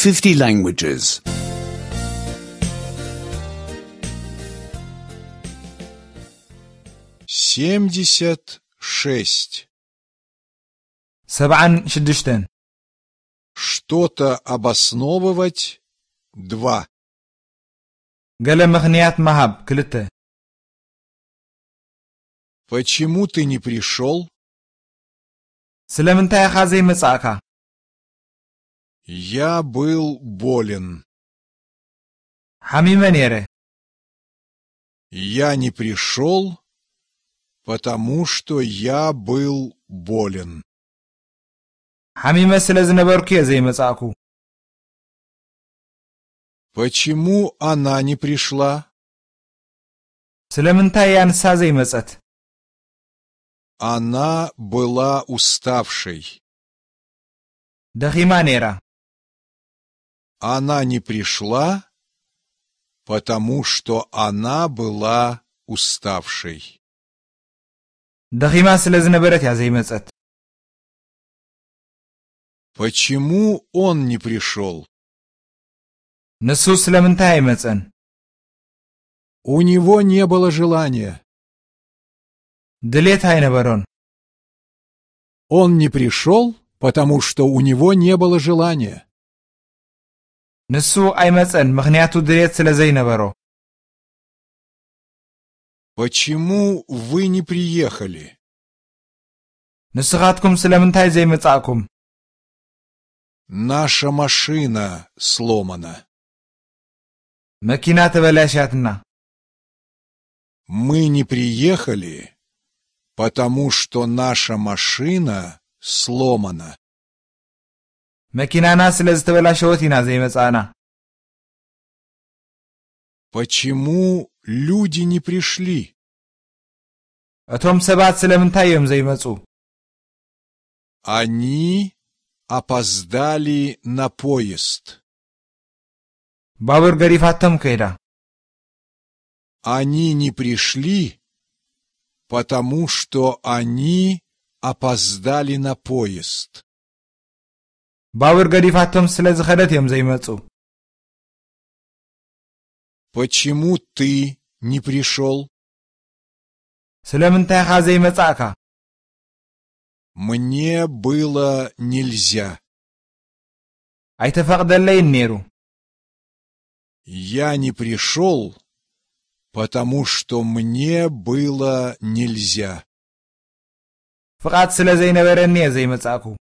50 languages. 76. 76 Что-то обосновывать. 2. قال مخنيات مهب كلته Почему ты не пришел? سلمنتاي خازي مصاكا Я был болен. حميمة نيره Я не пришел, потому что я был болен. حميمة سلازنبركي زي مصاكو Почему она не пришла? سلمنتاي يانسا زي مصت Она была уставшей. دخيما نيره Она не пришла, потому что она была уставшей. دخيما سلازنبرت يا زي مصت Почему он не пришел? نسو سلمنتاي مصن У него не было желания. دليت هاي نبرون Он не пришел, потому что у него не было желания. نسو اي مصن مخنياتو دليت سلازي نبرو Почему вы не приехали? نسخاتكم سلمنتاي زي مصاكم Наша машина сломана. مكينة تبلاشاتنا Мы не приехали, потому что наша машина сломана. مكينانا سلاز تبلاشوتينا زي مصانا Почему люди не пришли? اتوم سبات سلمنتاي يوم زي مصو Они опоздали на поезд. بابر غريفاتهم كيدا Они не пришли, потому что они опоздали на поезд. بابر غريفاتهم سلاز خدت يوم زي مصو Почему ты не пришел? سلمنتاي خا زي مصاكا Мне было нельзя. ايتفقد لي النيرو Я не пришел, потому что мне было нельзя. فقط سلازي نبرني زي مصاكو